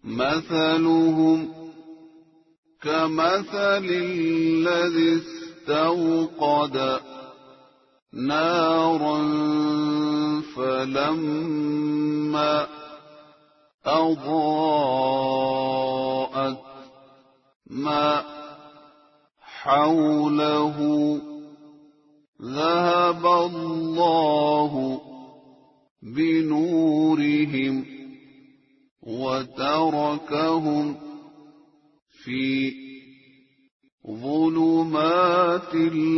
مثلهم كمثل الذي استوقد نارا فلما أضاءت ما حوله ذهب الله بنورهم وتركهم في ظلمات